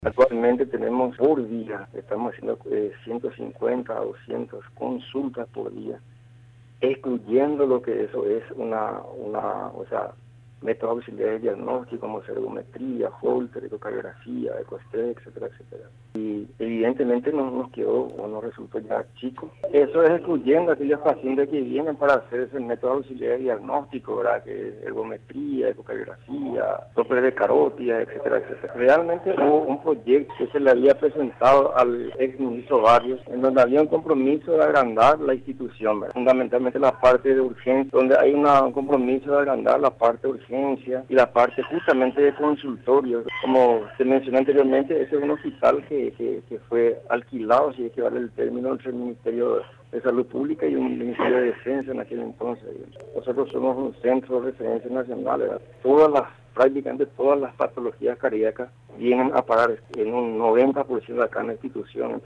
Actualmente tenemos por día, estamos haciendo 150 a 200 consultas por día, excluyendo lo que eso es o sea, métodos auxiliares de diagnóstico como ergometría, Holter, ecocardiografía, EcoStrex, etcétera, etcétera. Y evidentemente no nos quedó o nos resultó ya chico. Eso es excluyendo a aquellos pacientes que vienen para hacer ese método auxiliar de diagnóstico, ¿verdad? Que es ergometría, ecocardiografía, Doppler de carótida, etcétera, etcétera. Realmente hubo un proyecto que se le había presentado al ex ministro Barrios, en donde había un compromiso de agrandar la institución, ¿verdad? Fundamentalmente la parte de urgencia, donde hay un compromiso de agrandar la parte de urgencia y la parte justamente de consultorio. Como se mencionó anteriormente, ese es un hospital que fue alquilado, si es que vale el término, entre el Ministerio de Salud Pública y un Ministerio de Defensa en aquel entonces. Nosotros somos un centro de referencia nacional, ¿verdad? Prácticamente todas las patologías cardíacas vienen a parar en un 90% acá en la institución.